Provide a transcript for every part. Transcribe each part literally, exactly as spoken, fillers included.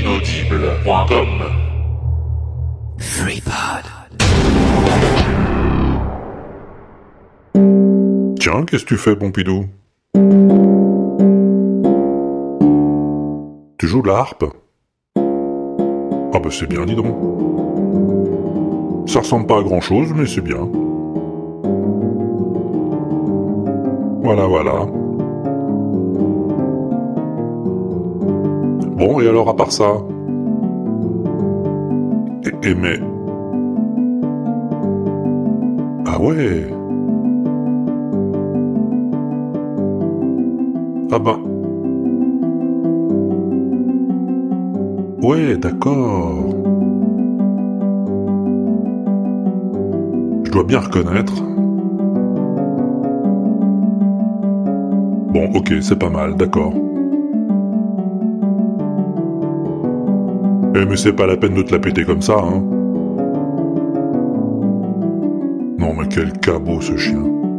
inaudible point com. FreePod. Tiens, qu'est-ce que tu fais, Pompidou? Tu joues de la harpe? Ah bah c'est bien, dis donc. Ça ressemble pas à grand-chose, mais c'est bien. Voilà, voilà. Bon, et alors à part ça? Et, et mais... Ah ouais. Ah ben... Ouais, d'accord. Je dois bien reconnaître. Bon, ok, c'est pas mal, d'accord. Eh mais c'est pas la peine de te la péter comme ça, hein. Non mais quel cabot ce chien.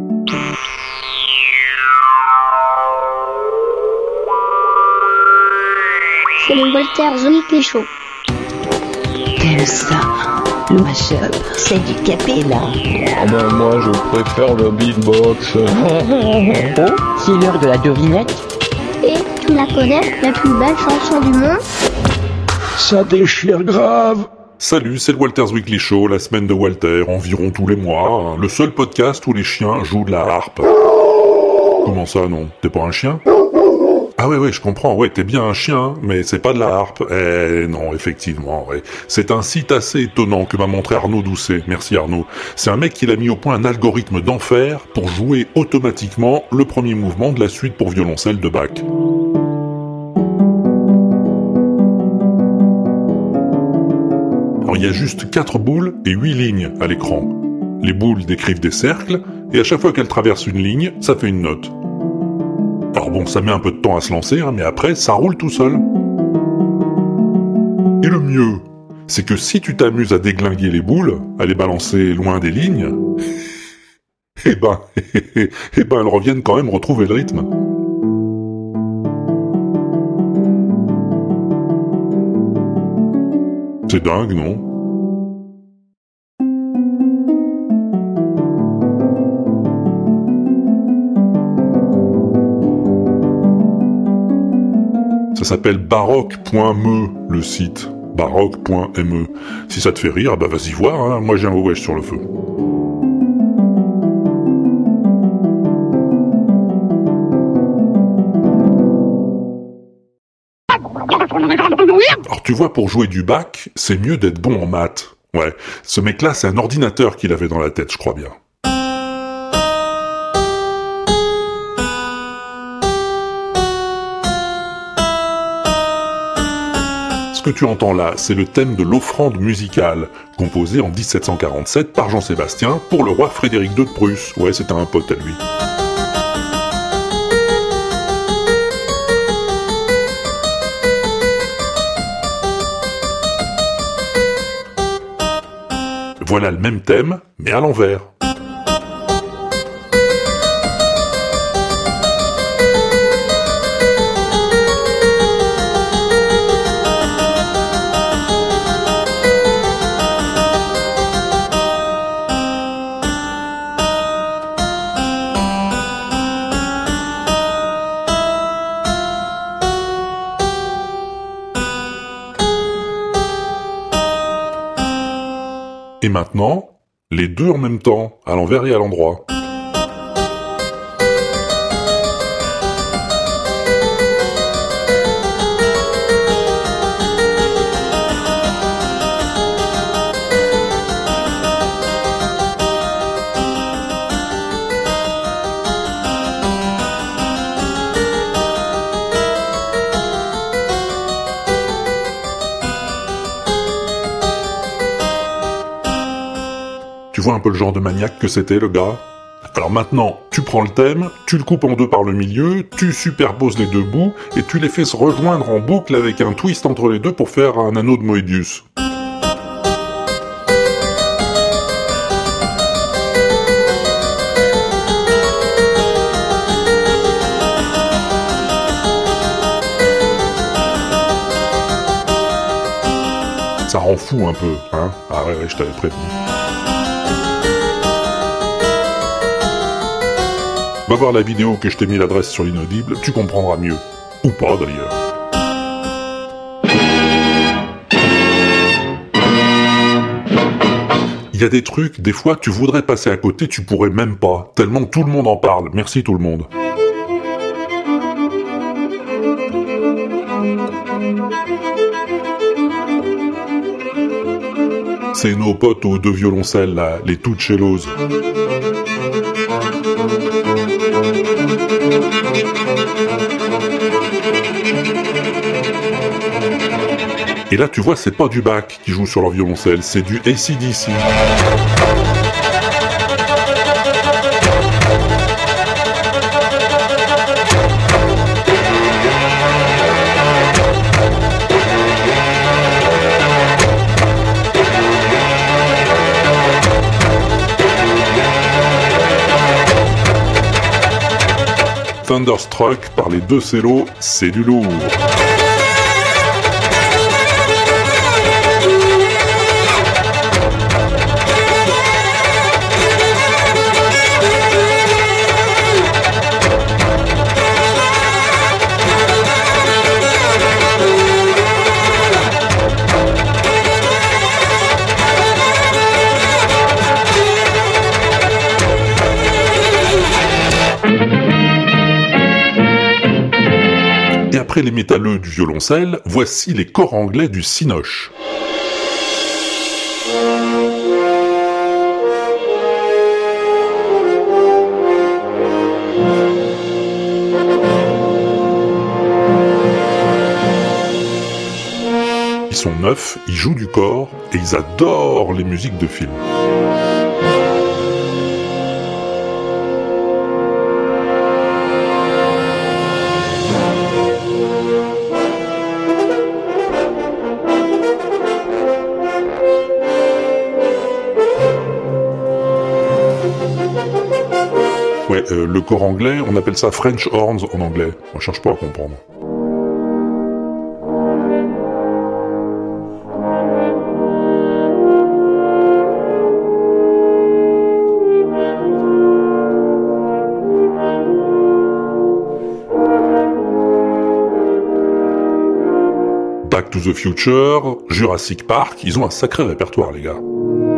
C'est le Walter Weekly Show. T'aimes ça? Le mashup, c'est du capé là. Ah ben moi je préfère le beatbox. Oh, c'est l'heure de la devinette. Et tu la connais, la plus belle chanson du monde? Ça déchire grave. Salut, c'est le Walter's Weekly Show, la semaine de Walter, environ tous les mois, hein, le seul podcast où les chiens jouent de la harpe. Comment ça, non? T'es pas un chien? Ah ouais, ouais, je comprends, ouais, t'es bien un chien, mais c'est pas de la harpe. Eh non, effectivement, ouais. C'est un site assez étonnant que m'a montré Arnaud Doucet. Merci Arnaud. C'est un mec qui a mis au point un algorithme d'enfer pour jouer automatiquement le premier mouvement de la suite pour violoncelle de Bach. Alors il y a juste quatre boules et huit lignes à l'écran. Les boules décrivent des cercles, et à chaque fois qu'elles traversent une ligne, ça fait une note. Alors bon, ça met un peu de temps à se lancer, hein, mais après, ça roule tout seul. Et le mieux, c'est que si tu t'amuses à déglinguer les boules, à les balancer loin des lignes, eh ben, eh ben, elles reviennent quand même retrouver le rythme. C'est dingue, non? Ça s'appelle baroque point me, le site. baroque point me. Si ça te fait rire, bah vas-y voir, hein. Moi j'ai un wesh sur le feu. Alors tu vois, pour jouer du Bach, c'est mieux d'être bon en maths. Ouais, ce mec-là, c'est un ordinateur qu'il avait dans la tête, je crois bien. Ce que tu entends là, c'est le thème de l'offrande musicale, composé en dix-sept cent quarante-sept par Jean-Sébastien pour le roi Frédéric deux de Prusse. Ouais, c'était un pote à lui. Voilà le même thème, mais à l'envers. Et maintenant, les deux en même temps, à l'envers et à l'endroit. Tu vois un peu le genre de maniaque que c'était, le gars? Alors maintenant, tu prends le thème, tu le coupes en deux par le milieu, tu superposes les deux bouts, et tu les fais se rejoindre en boucle avec un twist entre les deux pour faire un anneau de Moebius. rend fou un peu, hein. Ah ouais, ouais, je t'avais prévenu. Va voir la vidéo que je t'ai mis l'adresse sur l'inaudible, tu comprendras mieux. Ou pas d'ailleurs. Il y a des trucs, des fois tu voudrais passer à côté, tu pourrais même pas, tellement tout le monde en parle. Merci tout le monde. C'est nos potes aux deux violoncelles, là, les Tuccellos. Et là, tu vois, c'est pas du Bach qui joue sur leur violoncelle, c'est du A C D C. Thunderstruck par les deux cellos, c'est du lourd. Et après les métalleux du violoncelle, voici les corps anglais du cinoche. Ils sont neufs, ils jouent du corps et ils adorent les musiques de films. Ouais, euh, le corps anglais, on appelle ça French horns en anglais. On cherche pas à comprendre. Back to the Future, Jurassic Park, ils ont un sacré répertoire, les gars.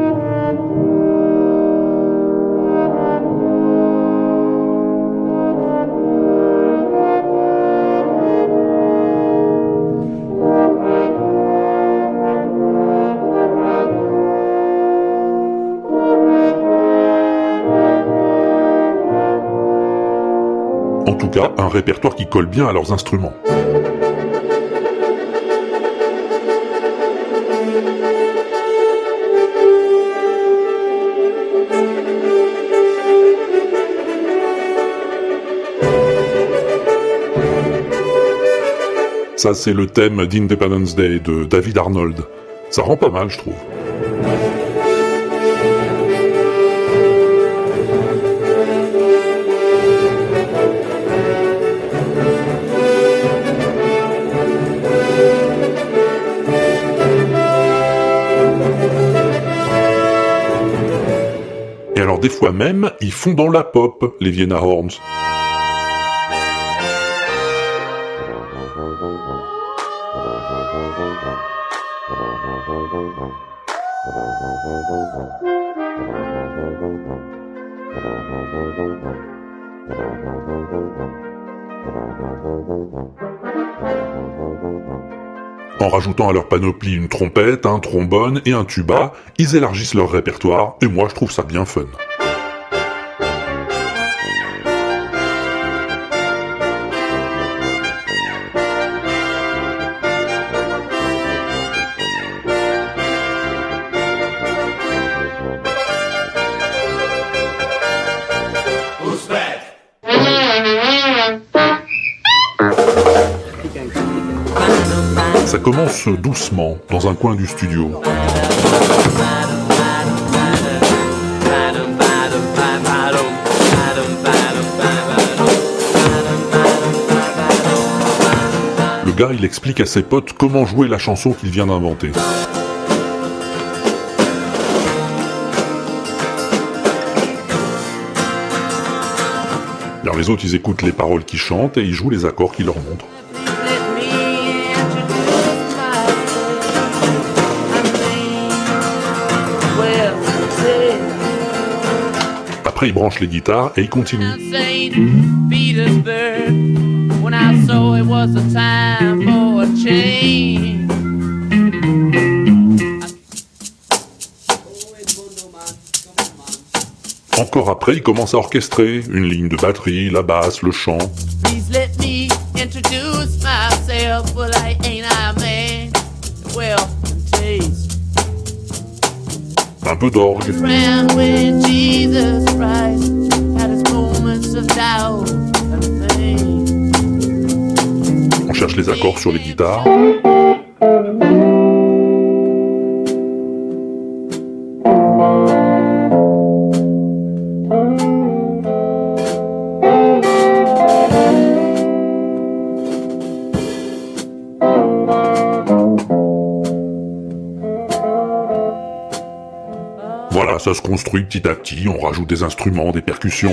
En tout cas, un répertoire qui colle bien à leurs instruments. Ça, c'est le thème d'Independence Day de David Arnold. Ça rend pas mal, je trouve. Et alors, des fois même, ils font dans la pop, les Vienna Horns. En rajoutant à leur panoplie une trompette, un trombone et un tuba, ils élargissent leur répertoire, et moi je trouve ça bien fun. Ça commence doucement, dans un coin du studio. Le gars, il explique à ses potes comment jouer la chanson qu'il vient d'inventer. Alors les autres, ils écoutent les paroles qu'ils chantent et ils jouent les accords qu'ils leur montrent. Après, ils branchent les guitares et ils continuent. Encore après, ils commencent à orchestrer une ligne de batterie, la basse, le chant. Un peu d'orgue. On cherche les accords sur les guitares. Voilà, ça se construit petit à petit, on rajoute des instruments, des percussions.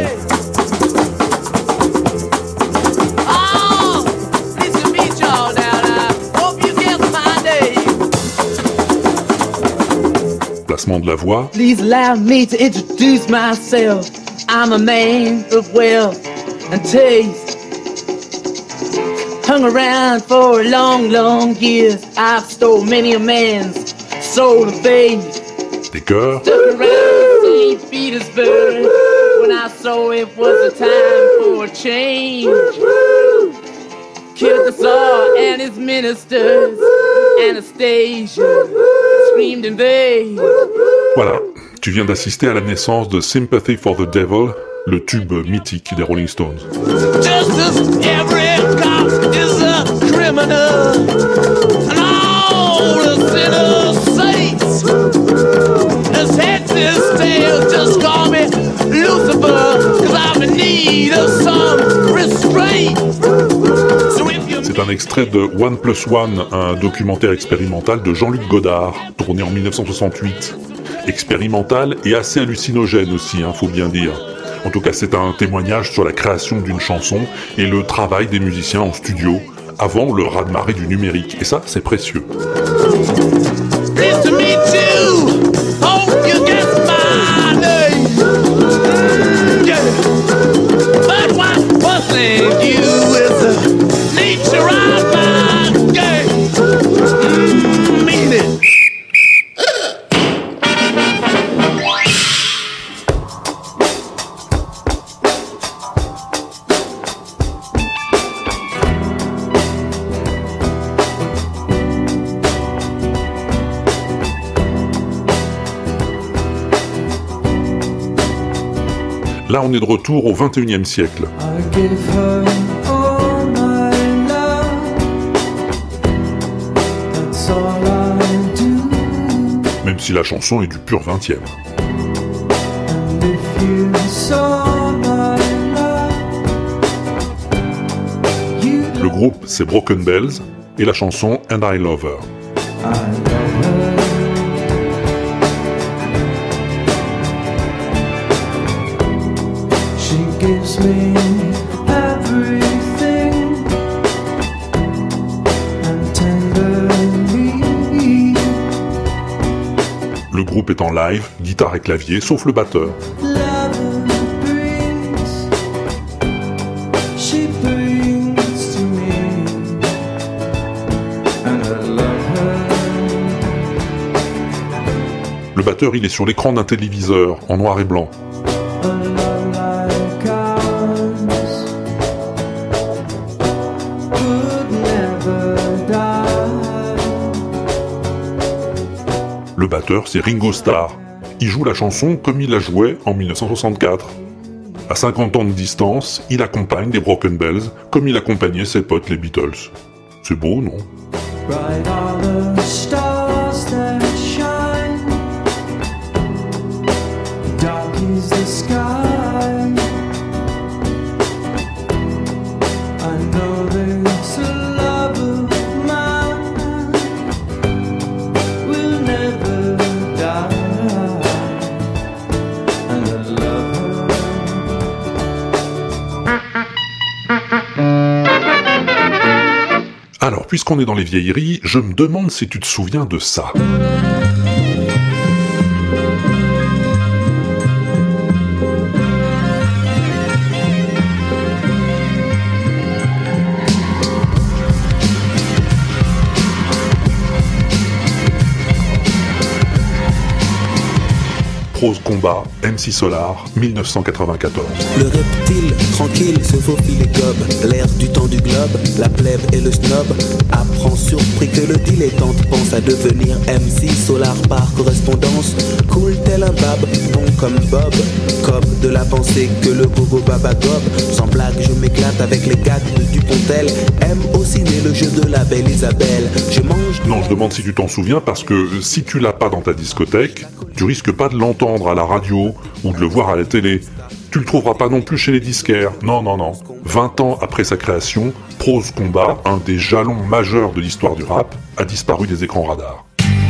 Placement de la voix. Please allow me to introduce myself. I'm a man of wealth and taste. Hung around for long, long years. I've stole many a man's soul of faith. Des chœurs. Stuck around Saint Petersburg when I saw it was a time for a change. Killed the Tsar and his ministers. Anastasia screamed in vain. Voilà, tu viens d'assister à la naissance de Sympathy for the Devil, le tube mythique des Rolling Stones. Justice, every cop is a criminal, and all the sinners saints. As heads is tails, just call me Lucifer, 'cause I'm in need of some restraint. So if you C'est un extrait de One Plus One, un documentaire expérimental de Jean-Luc Godard, tourné en dix-neuf cent soixante-huit. Expérimental et assez hallucinogène aussi, hein, faut bien dire. En tout cas, c'est un témoignage sur la création d'une chanson et le travail des musiciens en studio, avant le raz-de-marée du numérique. Et ça, c'est précieux. Pleased to meet you. Hope you get my name. Yeah. But what wasn't you is the nature of my game. Mm, mean it. Là, on est de retour au vingt et unième siècle. Même si la chanson est du pur vingtième. Le groupe, c'est Broken Bells, et la chanson And I Love Her. Gives me everything and tenderly. Le groupe est en live, guitare et clavier, sauf le batteur. Love brings, she brings to me, and I love her. Le batteur, il est sur l'écran d'un téléviseur, en noir et blanc. A love like ours could never die. Le batteur, c'est Ringo Starr. Il joue la chanson comme il la jouait en dix-neuf cent soixante-quatre. À cinquante ans de distance, il accompagne les Broken Bells comme il accompagnait ses potes les Beatles. C'est beau, non? Bright are the stars that shine, dark is the sky. I know this love of mine will never die, and I love her. puisqu'on est dans les vieilleries, je me demande si tu te souviens de ça. Prose Combat, M C Solar, dix-neuf cent quatre-vingt-quatorze. Le reptile, tranquille, se faufile et gobe. L'air du temps du globe, la plèbe et le snob apprend surpris que le dilettante pense à devenir M C Solar par correspondance. Cool tel un bab, bon comme Bob. Cob de la pensée que le bobo baba gobe. Sans blague, je m'éclate avec les gags de Dupontel. Aime au ciné le jeu de la belle Isabelle. Je mange... Non, je demande si tu t'en souviens, parce que si tu l'as pas dans ta discothèque, tu risques pas de l'entendre à la radio ou de le voir à la télé. Tu le trouveras pas non plus chez les disquaires. Non, non, non. vingt ans après sa création, Prose Combat, un des jalons majeurs de l'histoire du rap, a disparu des écrans radars.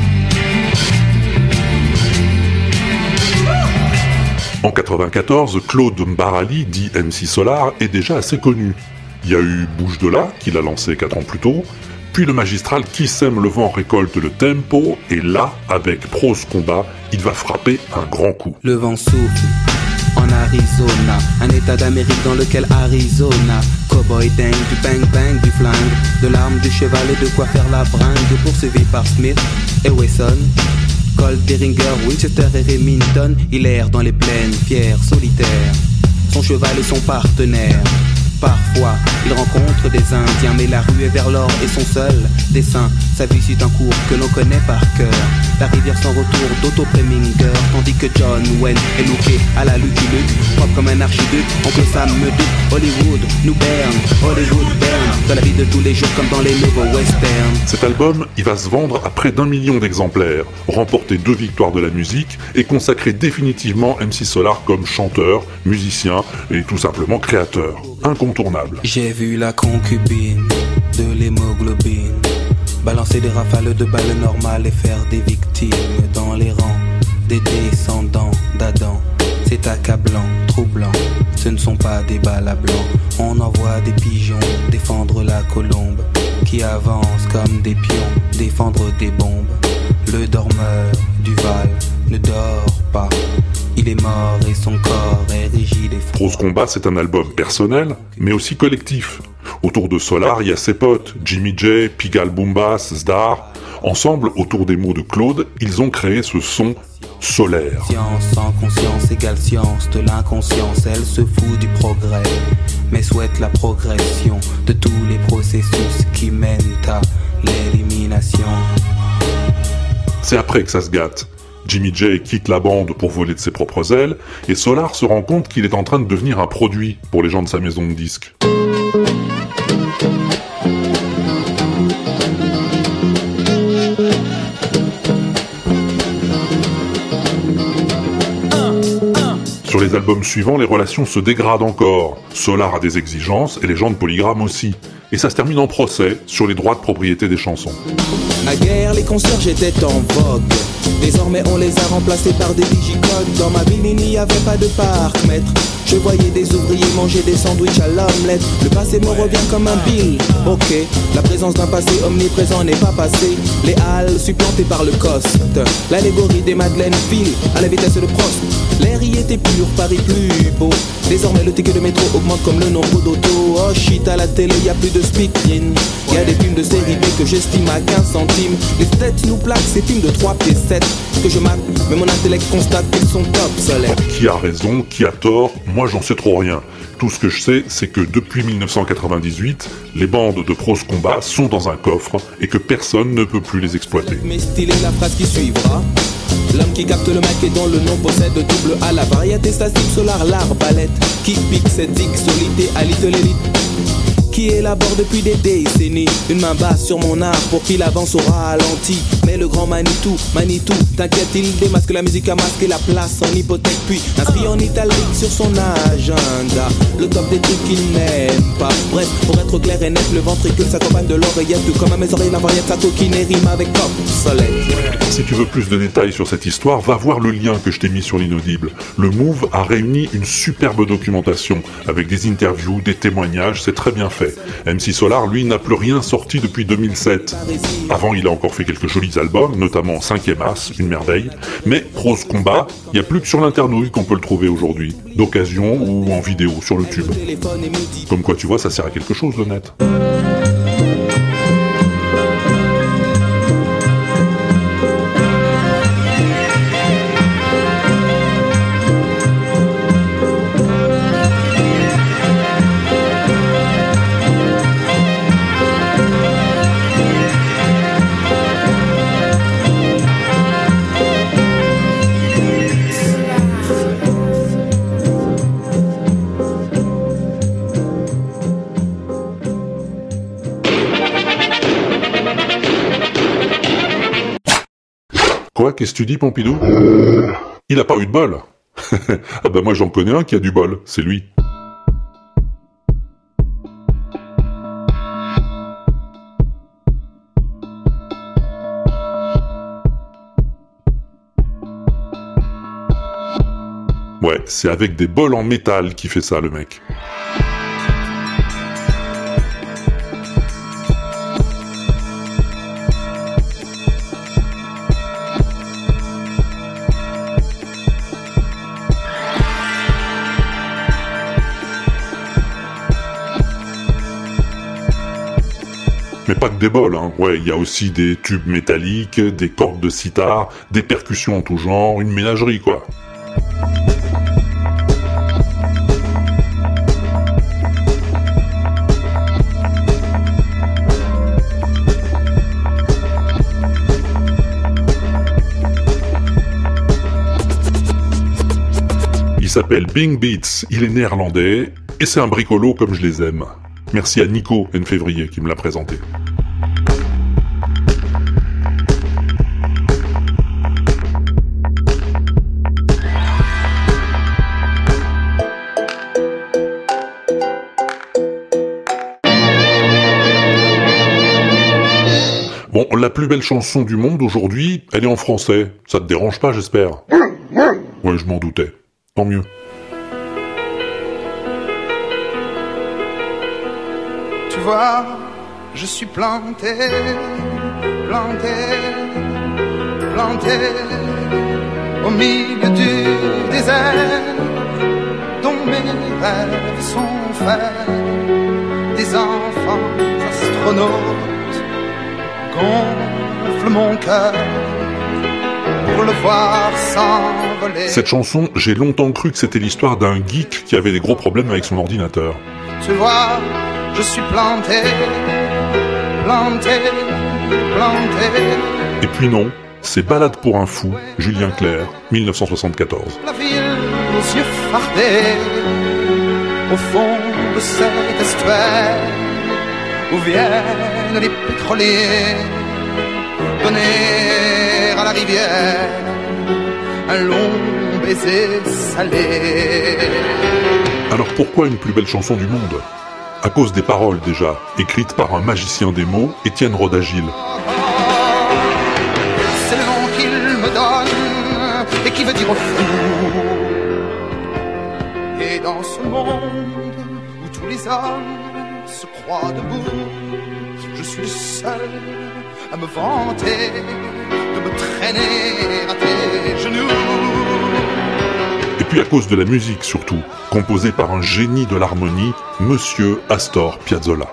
En quatre-vingt-quatorze, Claude Mbarali, dit M C Solar, est déjà assez connu. Il y a eu Bouche de là, qui l'a lancé quatre ans plus tôt, puis le magistral Qui sème le vent récolte le tempo, et là, avec Prose Combat, il va frapper un grand coup. Le vent souffle en Arizona, un état d'Amérique dans lequel Arizona, cowboy dingue, du bang bang, du flingue, de l'arme, du cheval et de quoi faire la bringue, poursuivi par Smith et Wesson, Colt, Derringer, Winchester et Remington, il erre dans les plaines, fier, solitaire, son cheval et son partenaire. Parfois, il rencontre des Indiens, mais la rue est vers l'or et son seul dessin. Sa vie suit un cours que l'on connaît par cœur. La rivière sans retour d'Otto Preminger, tandis que John Wayne est looké à la Lucky Luke, propre comme un archiduc. Oncle Sam me doute, Hollywood nous berne, Hollywood berne, dans la vie de tous les jours comme dans les nouveaux westerns. Cet album, il va se vendre à près d'un million d'exemplaires, remporter deux victoires de la musique et consacrer définitivement M C Solar comme chanteur, musicien et tout simplement créateur. Incontournable. J'ai vu la concubine de l'hémoglobine balancer des rafales de balles normales et faire des victimes dans les rangs des descendants d'Adam. C'est accablant, troublant, ce ne sont pas des balles à blanc. On envoie des pigeons défendre la colombe qui avance comme des pions, défendre des bombes. Le dormeur du Val ne dort pas. Il est mort et son corps est rigide et froid. Prose Combat, c'est un album personnel, mais aussi collectif. Autour de Solar, il y a ses potes, Jimmy J, Pigalle Boombas, Zdar. Ensemble, autour des mots de Claude, ils ont créé ce son solaire. Science sans conscience égale science de l'inconscience. Elle se fout du progrès, mais souhaite la progression de tous les processus qui mènent à l'élimination. C'est après que ça se gâte. Jimmy J quitte la bande pour voler de ses propres ailes, et Solar se rend compte qu'il est en train de devenir un produit pour les gens de sa maison de disques. Sur les albums suivants, les relations se dégradent encore. Solar a des exigences, et les gens de Polygram aussi. Et ça se termine en procès sur les droits de propriété des chansons. Naguère, les concierges étaient en vogue. Désormais on les a remplacés par des digicodes. Dans ma ville il n'y avait pas de parc-mètre. Je voyais des ouvriers manger des sandwichs à l'omelette. Le passé me revient comme un bill. Ok, la présence d'un passé omniprésent n'est pas passé. Les halles supplantées par le coste. L'allégorie des Madeleines file à la vitesse de Prost. L'air y était pur, Paris plus beau. Désormais le ticket de métro augmente comme le nombre d'autos. Oh shit, à la télé y a plus de speaking. Y a des films de série B que j'estime à quinze centimes. Les têtes nous plaquent ces films de trois pieds sept que je mate, mais mon intellect constate qu'ils sont obsolètes. Qui a raison, qui a tort, moi j'en sais trop rien. Tout ce que je sais, c'est que depuis dix-neuf cent quatre-vingt-dix-huit, les bandes de Prose Combat sont dans un coffre et que personne ne peut plus les exploiter. Mais stylé la phrase qui suivra. L'homme qui capte le mic et dont le nom possède double A. La variété statique Solar, l'arbalète qui pique cette zig solité à little élite qui élabore depuis des décennies une main basse sur mon art pour qu'il avance au ralenti. Mais le grand Manitou, Manitou, t'inquiète, il démasque la musique à masquer la place en hypothèque, puis inscrit en italique sur son agenda le top des trucs qu'il n'aime pas. Bref, pour être clair et net, le ventricule s'accompagne de l'oreillette, tout comme à mes oreilles la variette, sa coquine et rime avec obsolète. Si tu veux plus de détails sur cette histoire, va voir le lien que je t'ai mis sur l'inaudible. Le Move a réuni une superbe documentation avec des interviews, des témoignages, c'est très bien fait. fait. M C Solar, lui, n'a plus rien sorti depuis deux mille sept. Avant, il a encore fait quelques jolis albums, notamment Cinquième As, une merveille. Mais Prose Combat, il n'y a plus que sur l'internouille qu'on peut le trouver aujourd'hui, d'occasion ou en vidéo sur le tube. Comme quoi, tu vois, ça sert à quelque chose, le net. Quoi, qu'est-ce que tu dis, Pompidou? Il a pas eu de bol. Ah bah moi j'en connais un qui a du bol, c'est lui. Ouais, c'est avec des bols en métal qu'il fait ça, le mec. Mais pas que des bols, hein. Ouais, il y a aussi des tubes métalliques, des cordes de sitar, des percussions en tout genre, une ménagerie, quoi. Il s'appelle Bing Beats, il est néerlandais, et c'est un bricolo comme je les aime. Merci à Nico N Février qui me l'a présenté. Bon, la plus belle chanson du monde aujourd'hui, elle est en français. Ça te dérange pas, j'espère? Ouais, je m'en doutais. Tant mieux. Tu vois, je suis planté, planté, planté au milieu du désert, dont mes rêves sont faits, des enfants astronautes gonflent mon cœur pour le voir s'envoler. Cette chanson, j'ai longtemps cru que c'était l'histoire d'un geek qui avait des gros problèmes avec son ordinateur. Tu vois, je suis planté, planté, planté. Et puis non, c'est Balade pour un fou, Julien Clerc, mille neuf cent soixante-quatorze. La ville aux yeux fardés, au fond de cet estuaire, où viennent les pétroliers donner à la rivière un long baiser salé. Alors pourquoi une plus belle chanson du monde? À cause des paroles déjà, écrites par un magicien des mots, Étienne Rodagil. C'est le nom qu'il me donne et qui veut dire fou. Et dans ce monde où tous les hommes se croient debout, je suis le seul à me vanter de me traîner à tes genoux. Et puis à cause de la musique surtout, composée par un génie de l'harmonie, Monsieur Astor Piazzolla.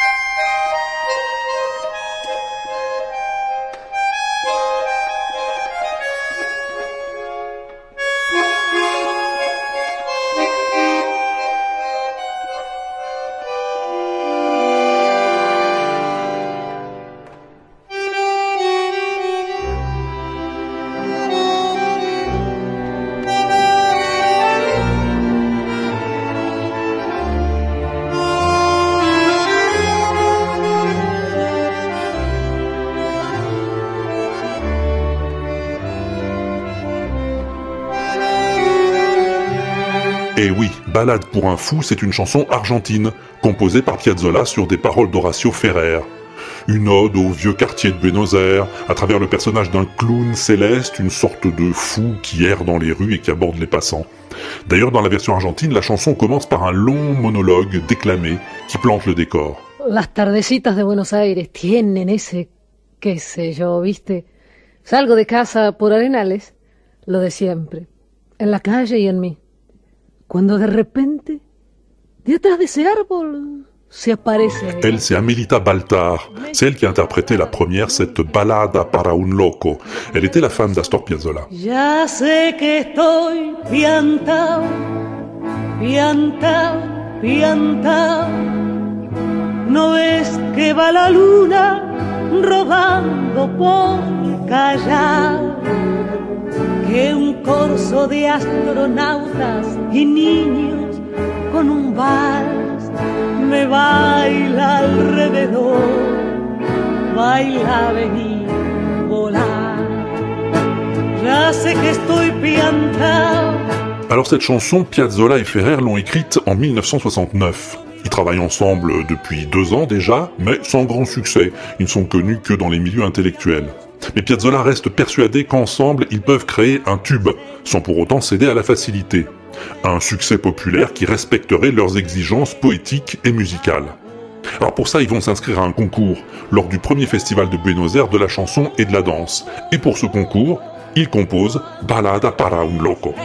Et oui, Balade pour un fou, c'est une chanson argentine, composée par Piazzolla sur des paroles d'Horacio Ferrer. Une ode au vieux quartier de Buenos Aires, à travers le personnage d'un clown céleste, une sorte de fou qui erre dans les rues et qui aborde les passants. D'ailleurs, dans la version argentine, la chanson commence par un long monologue déclamé qui plante le décor. Las tardecitas de Buenos Aires tienen ese, qué sé yo, ¿viste? Salgo de casa por Arenales, lo de siempre, en la calle y en mí. Cuando de repente, detrás de ese árbol, se aparece... Elle, c'est Amelita Baltar. C'est elle qui a interprété la première, cette balada para un loco. Elle était la femme d'Astor Piazzolla. Ya sé que estoy piantao, piantao, piantao. No ves que va la luna rodando por Callao, que un corso de astronautas y niños con un vals me baila alrededor, baila venir, volar. Ya sé que estoy piantao. Alors cette chanson, Piazzolla et Ferrer l'ont écrite en mille neuf cent soixante-neuf. Ils travaillent ensemble depuis deux ans déjà, mais sans grand succès. Ils ne sont connus que dans les milieux intellectuels. Mais Piazzolla reste persuadé qu'ensemble, ils peuvent créer un tube, sans pour autant céder à la facilité. Un succès populaire qui respecterait leurs exigences poétiques et musicales. Alors pour ça, ils vont s'inscrire à un concours, lors du premier festival de Buenos Aires de la chanson et de la danse. Et pour ce concours, ils composent Balada para un loco.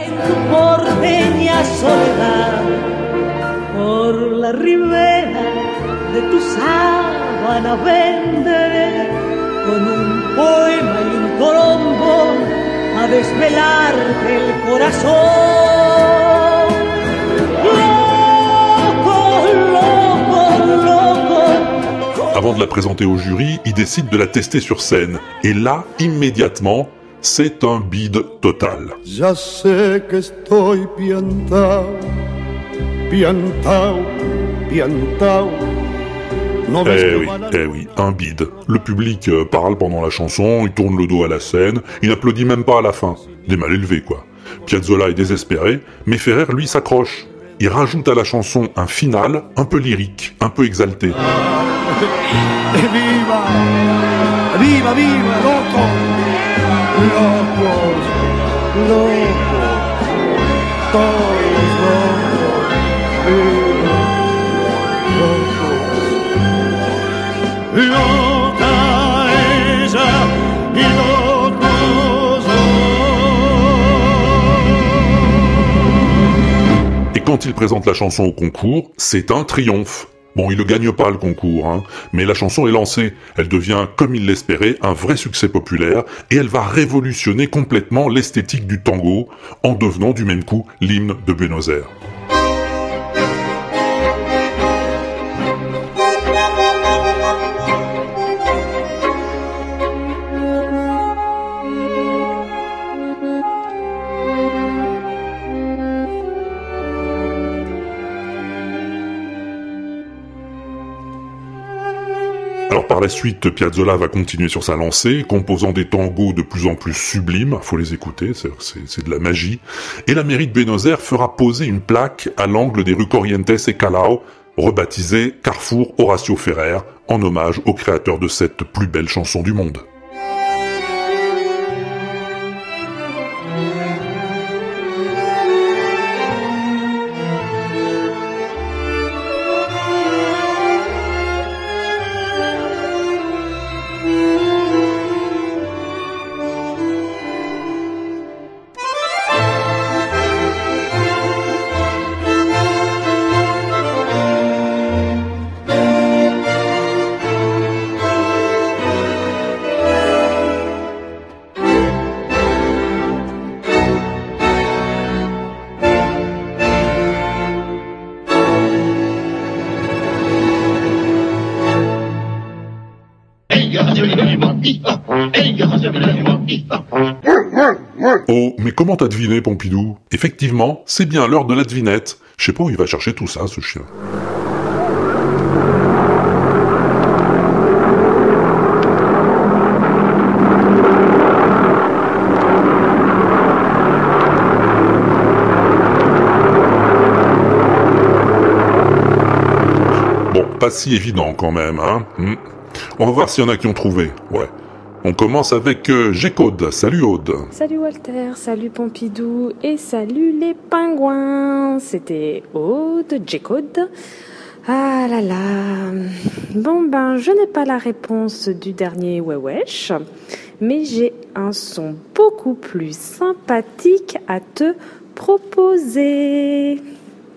Por la ribera de tu sábana vendré con un poema y un trombón a desvelarte el corazón. Loco, loco, loco. Avant de la présenter au jury, ils décident de la tester sur scène. Et là, immédiatement, c'est un bide total. Ya sé que estoy piantao, piantao, piantao. No ves Eh que oui, va la- eh oui, un bide. Le public euh, parle pendant la chanson, il tourne le dos à la scène, il n'applaudit même pas à la fin. Des mal élevés, quoi. Piazzolla est désespéré, mais Ferrer, lui, s'accroche. Il rajoute à la chanson un final un peu lyrique, un peu exalté. Viva, viva, viva, loco, locos, locos, todos locos, viva, locos, loca ella y locos. Et quand il présente la chanson au concours, c'est un triomphe. Bon, il ne gagne pas le concours, hein, mais la chanson est lancée. Elle devient, comme il l'espérait, un vrai succès populaire, et elle va révolutionner complètement l'esthétique du tango, en devenant du même coup l'hymne de Buenos Aires. Alors par la suite, Piazzolla va continuer sur sa lancée, composant des tangos de plus en plus sublimes, faut les écouter, c'est, c'est, c'est de la magie, et la mairie de Buenos Aires fera poser une plaque à l'angle des rues Corrientes et Callao, rebaptisée Carrefour Horacio Ferrer, en hommage au créateur de cette plus belle chanson du monde. Oh, mais comment t'as deviné, Pompidou? Effectivement, c'est bien l'heure de la devinette. Je sais pas où il va chercher tout ça, ce chien. Bon, pas si évident quand même, hein. Hmm. On va voir s'il y en a qui ont trouvé. Ouais. On commence avec euh, G-Code. Salut Aude. Salut Walter, salut Pompidou et salut les pingouins. C'était Aude, G-Code. Ah là là. Bon ben, je n'ai pas la réponse du dernier Wewesh, mais j'ai un son beaucoup plus sympathique à te proposer.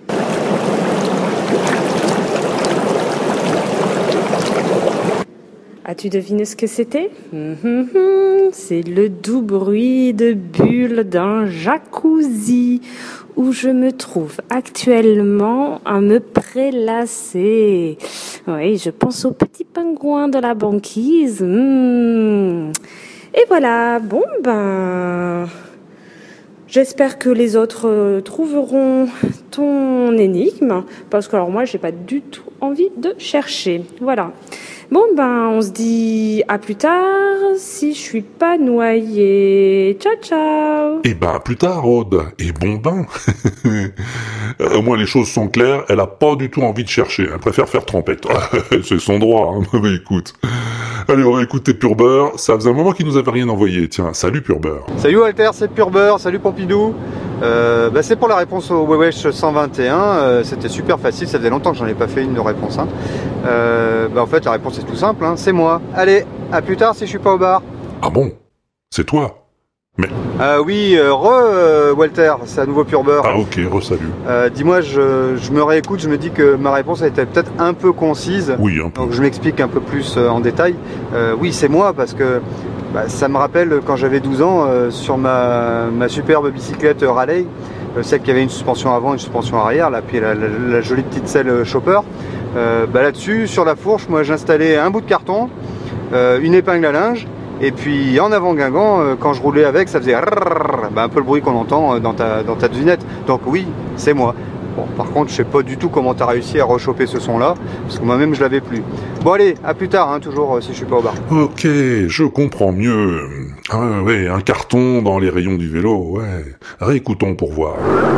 As-tu deviné ce que c'était ? mmh, C'est le doux bruit de bulles d'un jacuzzi où je me trouve actuellement à me prélasser. Oui, je pense aux petits pingouins de la banquise. Mmh. Et voilà, bon ben... J'espère que les autres trouveront ton énigme, parce que alors moi, j'ai pas du tout envie de chercher. Voilà. Bon, ben, on se dit à plus tard, si je suis pas noyée. Ciao, ciao. Et ben, à plus tard, Aude. Et bon bain. Au moins, les choses sont claires. Elle a pas du tout envie de chercher. Elle préfère faire trempette. C'est son droit, hein. Mais écoute. Allez, on va écouter Pur Beurre. Ça faisait un moment qu'il nous avait rien envoyé. Tiens, salut Pur Beurre. Salut Walter, c'est Pur Beurre. Salut Pompidou. Euh, bah c'est pour la réponse au Wewesh cent vingt et un. Euh, c'était super facile. Ça faisait longtemps que j'en ai pas fait une de réponse. Hein. Euh, bah en fait, la réponse est tout simple. Hein. C'est moi. Allez, à plus tard si je suis pas au bar. Ah bon ? C'est toi ? Mais... Euh, oui, euh, re euh, Walter, c'est à nouveau Pur Beurre. Ah ok, re-salut. Euh, dis-moi, je, je me réécoute, je me dis que ma réponse a été peut-être un peu concise. Oui, un peu. Donc je m'explique un peu plus euh, en détail. Euh, oui, c'est moi parce que bah, ça me rappelle quand j'avais douze ans euh, sur ma, ma superbe bicyclette Raleigh, euh, celle qui avait une suspension avant, une suspension arrière, là, puis la, la, la jolie petite selle Chopper. Euh, bah, là-dessus, sur la fourche, moi j'installais un bout de carton, euh, une épingle à linge. Et puis en avant Guingamp, quand je roulais avec, ça faisait rrrr, bah, un peu le bruit qu'on entend dans ta, dans ta devinette. Donc oui, c'est moi. Bon, par contre, je sais pas du tout comment tu as réussi à rechoper ce son-là, parce que moi-même je l'avais plus. Bon allez, à plus tard, hein, toujours si je suis pas au bar. Ok, je comprends mieux. Ah ouais, un carton dans les rayons du vélo, ouais. Réécoutons pour voir.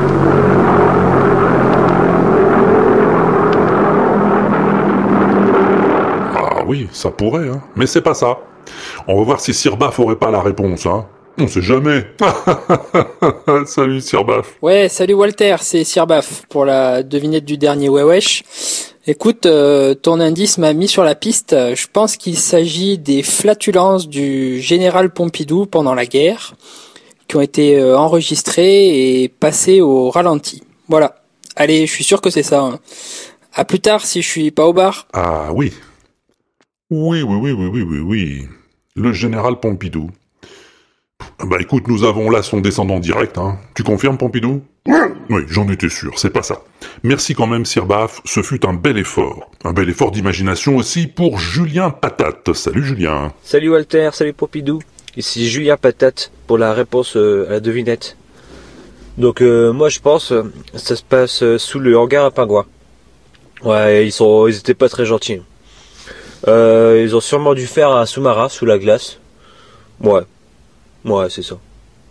Ah oui, ça pourrait, hein. Mais c'est pas ça. On va voir si Sirbaf aurait pas la réponse, hein. On sait jamais. Salut Sirbaf. Ouais, salut Walter, c'est Sirbaf pour la devinette du dernier Wewesh. Écoute, euh, ton indice m'a mis sur la piste. Je pense qu'il s'agit des flatulences du général Pompidou pendant la guerre, qui ont été euh, enregistrées et passées au ralenti. Voilà. Allez, je suis sûr que c'est ça. Hein. À plus tard si je suis pas au bar. Ah oui. Oui, oui, oui, oui, oui, oui, oui. Le général Pompidou. Bah écoute, nous avons là son descendant direct, hein. Tu confirmes, Pompidou ? Oui, j'en étais sûr, c'est pas ça. Merci quand même, Sirbaf, ce fut un bel effort. Un bel effort d'imagination aussi pour Julien Patate. Salut Julien. Salut Walter, salut Pompidou. Ici Julien Patate pour la réponse euh, à la devinette. Donc euh, moi je pense, euh, ça se passe euh, sous le hangar à pingouins. Ouais, ils sont, ils étaient pas très gentils. Euh, ils ont sûrement dû faire un sous-marin sous la glace. Ouais. Ouais, c'est ça.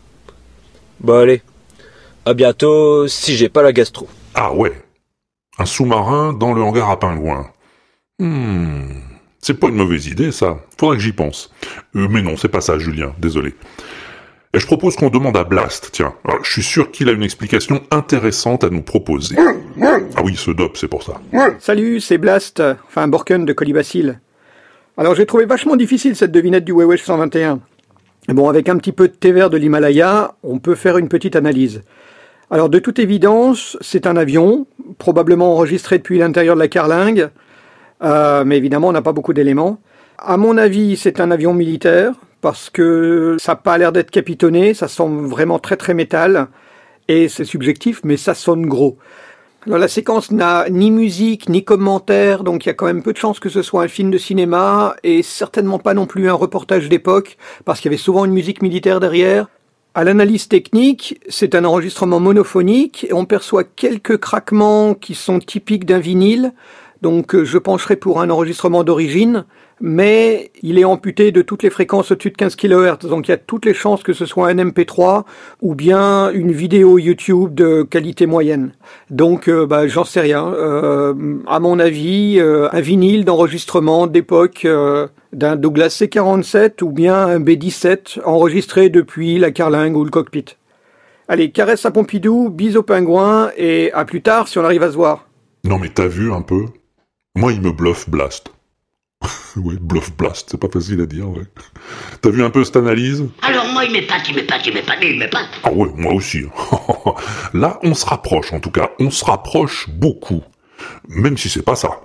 Bah allez. À bientôt, si j'ai pas la gastro. Ah ouais. Un sous-marin dans le hangar à pingouins. Hmm. C'est pas une mauvaise idée, ça. Faudrait que j'y pense. Euh, mais non, c'est pas ça, Julien. Désolé. Et je propose qu'on demande à Blast, tiens. Alors, je suis sûr qu'il a une explication intéressante à nous proposer. Ah oui, ce dope, c'est pour ça. Salut, c'est Blast, enfin Borken de Colibacille. Alors j'ai trouvé vachement difficile cette devinette du Wewesh cent vingt et un. Bon, avec un petit peu de thé vert de l'Himalaya, on peut faire une petite analyse. Alors de toute évidence, c'est un avion, probablement enregistré depuis l'intérieur de la carlingue, euh, mais évidemment on n'a pas beaucoup d'éléments. À mon avis, c'est un avion militaire, parce que ça n'a pas l'air d'être capitonné, ça sonne vraiment très très métal, et c'est subjectif, mais ça sonne gros. Alors la séquence n'a ni musique, ni commentaire, donc il y a quand même peu de chances que ce soit un film de cinéma, et certainement pas non plus un reportage d'époque, parce qu'il y avait souvent une musique militaire derrière. À l'analyse technique, c'est un enregistrement monophonique, et on perçoit quelques craquements qui sont typiques d'un vinyle, Donc euh, je pencherai pour un enregistrement d'origine, mais il est amputé de toutes les fréquences au-dessus de quinze kilohertz. Donc il y a toutes les chances que ce soit un M P trois ou bien une vidéo YouTube de qualité moyenne. Donc euh, bah, j'en sais rien. Euh, à mon avis, euh, un vinyle d'enregistrement d'époque euh, d'un Douglas C quarante-sept ou bien un B dix-sept enregistré depuis la carlingue ou le cockpit. Allez, caresse à Pompidou, bis au pingouin et à plus tard si on arrive à se voir. Non mais t'as vu un peu? Moi il me bluffe Blast. Ouais, bluff Blast, c'est pas facile à dire, ouais. T'as vu un peu cette analyse? Alors moi il m'épate, il m'épate, il m'épate, il m'épate. Ah ouais, moi aussi. Là, on se rapproche en tout cas, on se rapproche beaucoup. Même si c'est pas ça.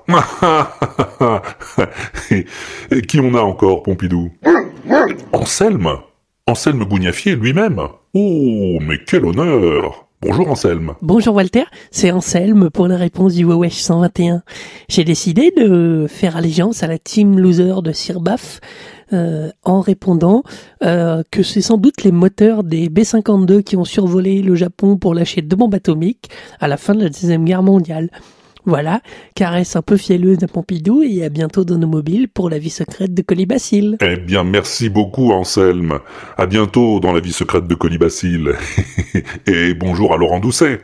et, et qui on a encore, Pompidou? Anselme Anselme Gougnafier lui-même. Oh, mais quel honneur! Bonjour Anselme. Bonjour Walter, c'est Anselme pour la réponse du Wewesh cent vingt et un. J'ai décidé de faire allégeance à la team loser de Sirbaf euh, en répondant euh, que c'est sans doute les moteurs des B cinquante-deux qui ont survolé le Japon pour lâcher deux bombes atomiques à la fin de la Deuxième Guerre mondiale. Voilà, caresse un peu fielleuse à Pompidou et à bientôt dans nos mobiles pour la vie secrète de Colibacille. Eh bien, merci beaucoup Anselme. À bientôt dans la vie secrète de Colibacille. Et bonjour à Laurent Doucet.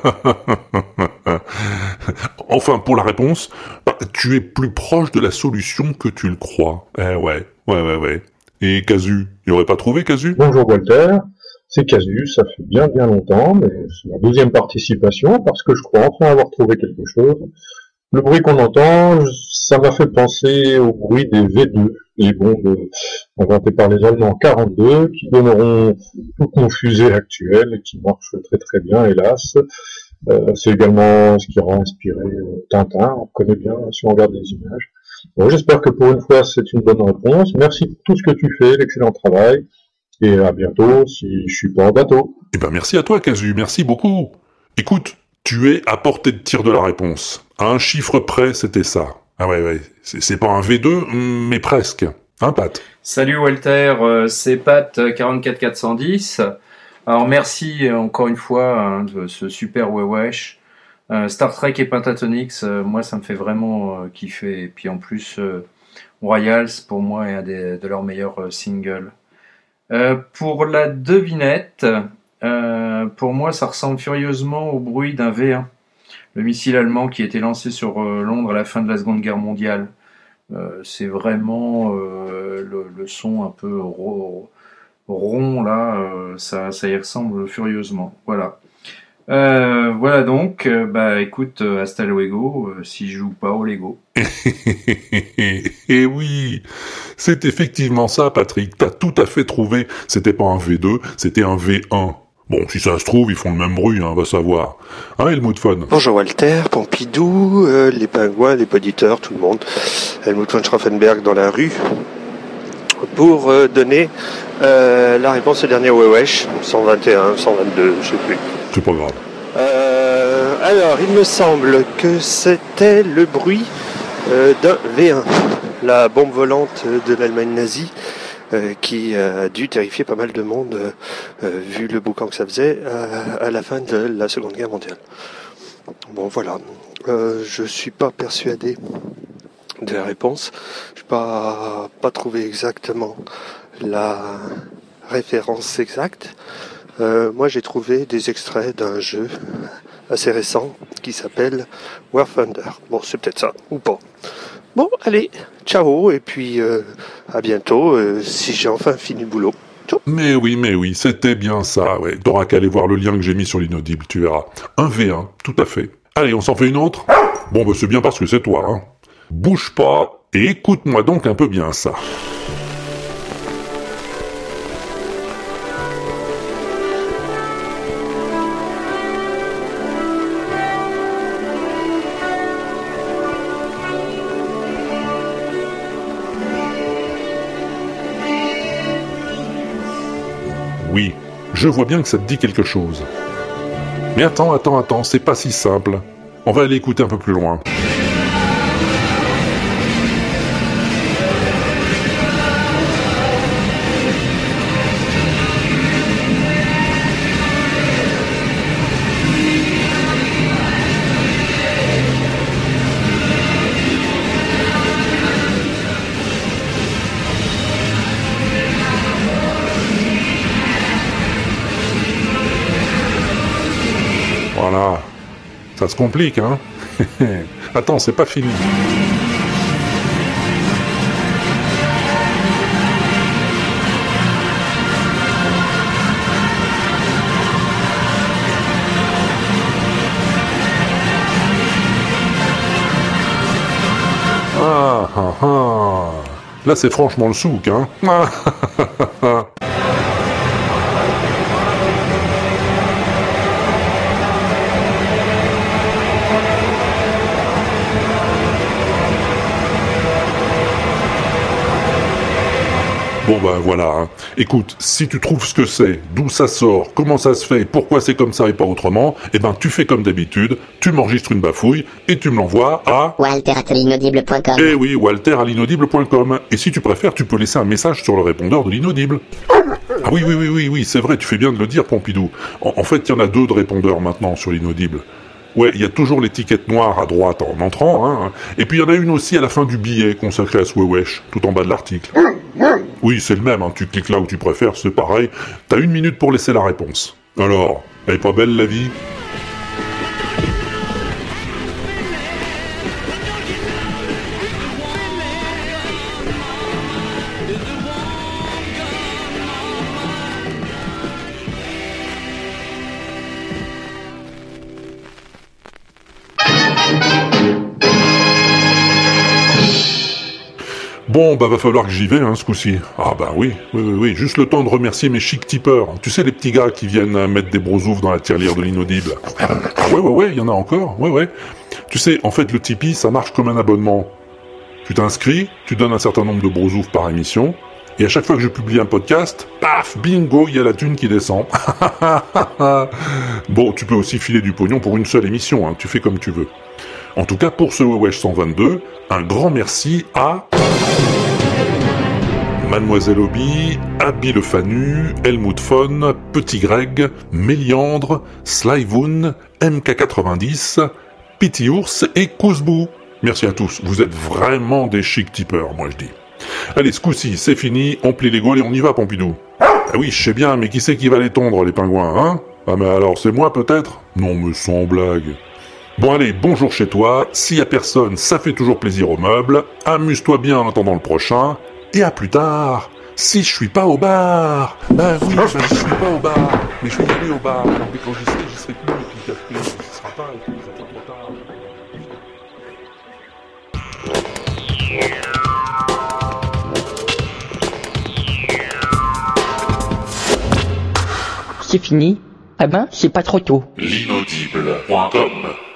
Enfin, pour la réponse, bah, tu es plus proche de la solution que tu le crois. Eh ouais, ouais, ouais, ouais. Et Casu, il aurait pas trouvé Casu? Bonjour Walter. C'est Casu, ça fait bien bien longtemps, mais c'est ma deuxième participation parce que je crois enfin avoir trouvé quelque chose. Le bruit qu'on entend, ça m'a fait penser au bruit des V deux, les bombes inventées par les Allemands en quarante-deux, qui donneront toutes nos fusées actuelles et qui marchent très très bien, hélas. Euh, c'est également ce qui rend inspiré euh, Tintin, on connaît bien si on regarde les images. Bon, j'espère que pour une fois c'est une bonne réponse. Merci pour tout ce que tu fais, l'excellent travail. Et à bientôt, si je suis pas en bateau. Eh ben merci à toi, Casu, merci beaucoup. Écoute, tu es à portée de tir de la réponse. À un chiffre près, c'était ça. Ah ouais, ouais, c'est, c'est pas un V deux, mais presque. Hein, Pat? Salut Walter, euh, c'est Pat quarante-quatre quatre cent dix. Alors merci euh, encore une fois hein, de ce super Wewesh. Euh, Star Trek et Pentatonix, euh, moi ça me fait vraiment euh, kiffer. Et puis en plus, euh, Royals, pour moi, est un des, de leurs meilleurs euh, singles. Euh, pour la devinette, euh, pour moi ça ressemble furieusement au bruit d'un V un, le missile allemand qui était lancé sur euh, Londres à la fin de la Seconde Guerre mondiale. Euh, c'est vraiment euh, le, le son un peu ro- rond là, euh, ça, ça y ressemble furieusement. Voilà. Euh, voilà donc, euh, bah écoute, euh, hasta luego, euh, si je joue pas au Lego. Eh oui, c'est effectivement ça, Patrick, t'as tout à fait trouvé. C'était pas un V deux, c'était un V un. Bon, si ça se trouve, ils font le même bruit, hein, va savoir. Hein, Helmut von? Bonjour Walter, Pompidou, euh, les pingouins, les auditeurs, tout le monde. Helmut von Schraffenberg dans la rue. Pour euh, donner euh, la réponse au dernier Wewesh, cent vingt et un, cent vingt-deux, je sais plus. C'est pas grave. Euh, alors, il me semble que c'était le bruit euh, d'un V un, la bombe volante de l'Allemagne nazie, euh, qui a dû terrifier pas mal de monde, euh, vu le boucan que ça faisait, euh, à la fin de la Seconde Guerre mondiale. Bon, voilà. Euh, je suis pas persuadé de la réponse. Je n'ai pas, pas trouvé exactement la référence exacte. Euh, moi, j'ai trouvé des extraits d'un jeu assez récent qui s'appelle War Thunder. Bon, c'est peut-être ça, ou pas. Bon, allez, ciao, et puis euh, à bientôt, euh, si j'ai enfin fini le boulot. Ciao. Mais oui, mais oui, c'était bien ça, ouais. T'auras qu'à aller voir le lien que j'ai mis sur l'inaudible, tu verras. Un V un, tout à fait. Allez, on s'en fait une autre? Bon, bah c'est bien parce que c'est toi, hein. Bouge pas et écoute-moi donc un peu bien ça. Oui, je vois bien que ça te dit quelque chose. Mais attends, attends, attends, c'est pas si simple. On va aller écouter un peu plus loin. Ça se complique, hein. Attends, c'est pas fini. Ah, ah, ah. Là, c'est franchement le souk, hein. Bon ben voilà, hein. Écoute, si tu trouves ce que c'est, d'où ça sort, comment ça se fait, pourquoi c'est comme ça et pas autrement, eh ben tu fais comme d'habitude, tu m'enregistres une bafouille et tu me l'envoies à... Walter à l'inaudible point com. Eh oui, Walter à l'inaudible point com. Et si tu préfères, tu peux laisser un message sur le répondeur de l'inaudible. Ah oui, oui, oui, oui, oui, c'est vrai, tu fais bien de le dire, Pompidou. En, en fait, il y en a deux de répondeurs maintenant sur l'inaudible. Ouais, il y a toujours l'étiquette noire à droite en entrant, hein. Et puis il y en a une aussi à la fin du billet consacré à ce wesh, tout en bas de l'article. Oui, c'est le même, hein. Tu cliques là où tu préfères, c'est pareil. T'as une minute pour laisser la réponse. Alors, elle est pas belle la vie ? Bon, bah va falloir que j'y vais, hein, ce coup-ci. Ah bah oui, oui, oui, oui, juste le temps de remercier mes chic tipeurs. Tu sais, les petits gars qui viennent euh, mettre des brosoufs dans la tirelire de l'inaudible. Ah ouais, ouais, ouais, il y en a encore, ouais, ouais. Tu sais, en fait, le Tipeee, ça marche comme un abonnement. Tu t'inscris, tu donnes un certain nombre de brosoufs par émission, et à chaque fois que je publie un podcast, paf, bingo, il y a la thune qui descend. Bon, tu peux aussi filer du pognon pour une seule émission, hein, tu fais comme tu veux. En tout cas, pour ce Wesh cent vingt-deux, un grand merci à... Mademoiselle Obi, Abby Le Fanu, Helmut Fon, Petit Greg, Méliandre, Slyvoon, M K quatre-vingt-dix, Pity Ours et Kouzbou. Merci à tous, vous êtes vraiment des chic tipeurs, moi je dis. Allez, ce coup-ci, c'est fini, on plie les gaules et on y va, Pompidou. Ah oui, je sais bien, mais qui c'est qui va les tondre, les pingouins, hein? Ah mais alors, c'est moi peut-être? Non, mais sans blague. Bon allez, bonjour chez toi, s'il y a personne, ça fait toujours plaisir aux meubles, amuse-toi bien en attendant le prochain, et à plus tard, si je suis pas au bar. Ben oui, ben je suis pas au bar, mais je vais y aller au bar, alors mais quand j'y serai, j'y serai plus, et puis le café, ce sera pas, et puis ça sera trop tard. C'est fini? Ah ben, c'est pas trop tôt. l'inaudible point com